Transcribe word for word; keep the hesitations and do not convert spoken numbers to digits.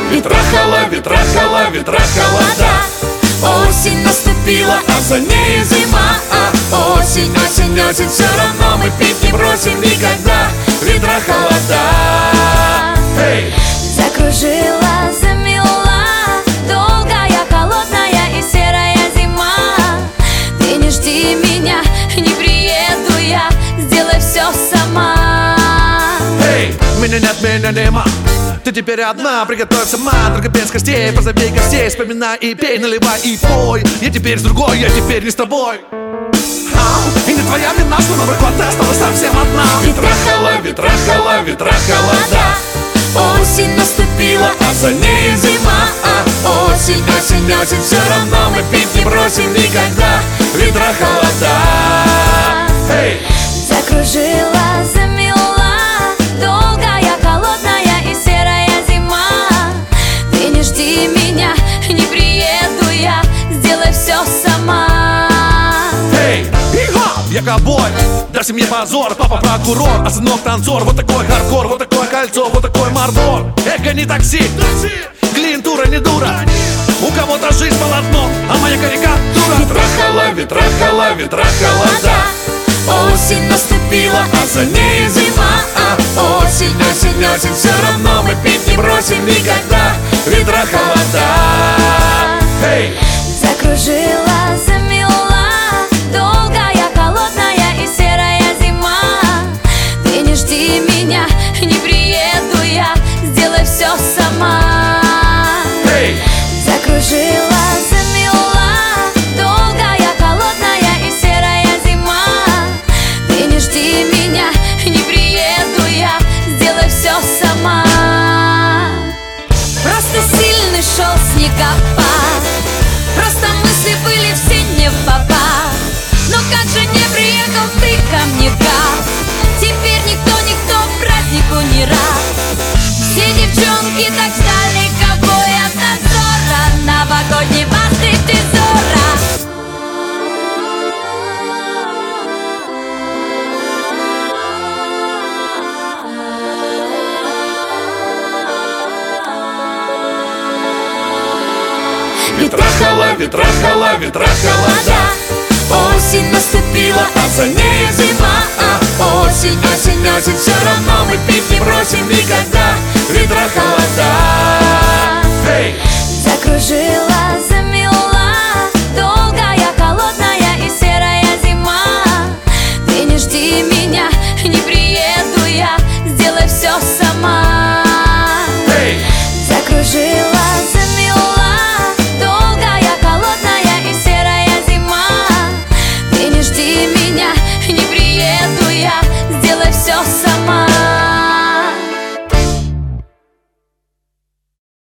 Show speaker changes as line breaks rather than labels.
Ветра холода, ветра холода, ветра холода. Осень наступила, а за ней зима. а Осень, осень, осень, все равно мы пить не бросим никогда. Ветра холода. Эй!
Закружила, замела, долгая, холодная и серая зима. Ты не жди меня, не приеду я, сделай все сама.
Эй! Меня нет, меня нема. Ты теперь одна, приготовь сама. Только без костей, позови гостей. Вспоминай и пей, наливай и пой. Я теперь с другой, я теперь не с тобой. И не твоя вина, что на выход осталась совсем одна.
Ветра холода, ветра холода, ветра холода. Осень наступила, а за ней зима. а Осень, осень, осень, все равно мы пить не бросим никогда. Ветра холода. Эй!
Закружила, замела, долгая, холодная и серая зима. Ты не жди меня, не приеду я, сделай все сама.
Эй! Я ковбой, для семьи позор. Папа прокурор, а сынок танцор. Вот такой хардкор, вот такое кольцо, вот такой мордор. Эго не такси, клиентура не дура. У кого-то жизнь полотно, а моя карикатура.
Ветра холода, ветра холода, ветра холода. Осень наступила, а за ней зима. а Осень, осень, осень, все равно мы пить не бросим никогда. Ветра холода. Эй!
Закружила, замела, долгая, холодная и серая зима. Ты не жди меня, не приеду я, сделай все сама.
Эй!
Закружила, замела, долгая, холодная и серая зима. Ты не жди меня, не приеду я, сделай все сама. Просто сильный шел снегопад, просто мысли были все не в попад. Но как же не приехал ты ко мне, как? Теперь никто, никто празднику не рад. Все девчонки так ждали, ковбой от надзора, новогодний басты Зора.
Ветра холода, ветра холода, ветра холода. Осень наступила, а за ней зима. а Осень, осень, осень, все равно мы пить не бросим никогда. Ветра холода. Эй!
Закружила, замела, долгая, холодная и серая зима. Ты не жди меня, не приеду я, сделай все сама.
Эй!
Закружила, замела, долгая, холодная и серая зима. Ты не жди меня, не приеду я, сделай все сама.